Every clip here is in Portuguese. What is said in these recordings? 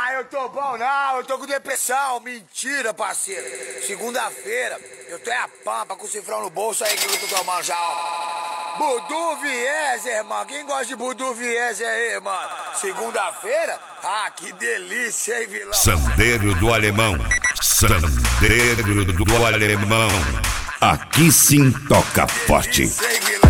Ah, eu tô bom não, eu tô com depressão. Mentira, parceiro. Segunda-feira, eu tô a pampa com o cifrão no bolso aí que eu tô tomando já, ó. Budu Vieser, mano. Quem gosta de Budu Vieser aí, mano? Segunda-feira? Ah, que delícia, hein, vilão? Sandeiro do Alemão. Sandeiro do Alemão. Aqui sim toca forte. Delícia, hein, vilão?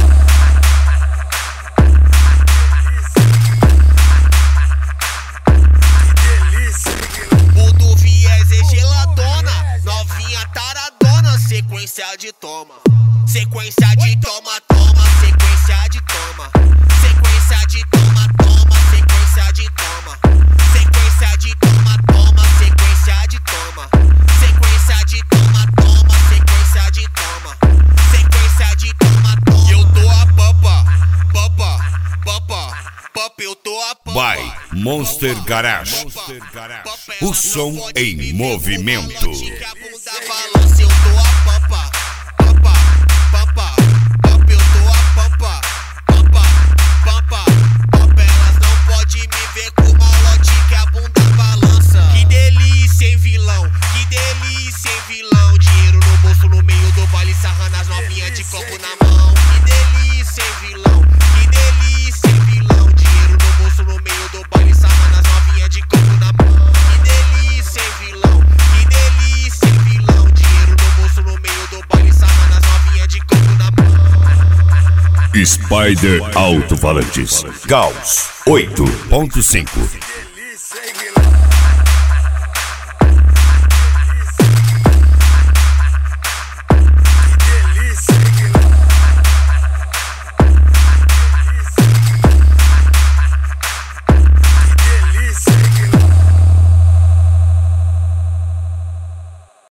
Sequência de toma, sequência de toma, toma, sequência de toma, sequência de toma, toma, sequência de toma, sequência de toma, toma, sequência de toma, sequência de toma, toma, sequência de toma, sequência de toma, toma. Eu tô a pampa, pampa, pampa, pampa, eu tô a pampa. Vai, Monster Garage. O som em movimento. Eu tô a pampa, pampa, pampa, pampa, eu tô a pampa, pampa, pampa, pampa. Elas não podem me ver com malote que a bunda balança. Que delícia, hein, vilão? Que delícia, hein, vilão? Dinheiro no bolso, no meio do baile, sarrando as novinhas de copo na mão. Que delícia, hein, vilão? Que delícia, hein, vilão? Dinheiro no bolso, no meio do baile, sarrando as novinhas de copo na mão. Que delícia, hein, vilão? Que delícia, hein, vilão? Dinheiro no bolso, no meio do baile, sarrando as novinhas de copo na mão. Spider Alto-Falantes. Gauss 8.5. Delícia, hein, vilão?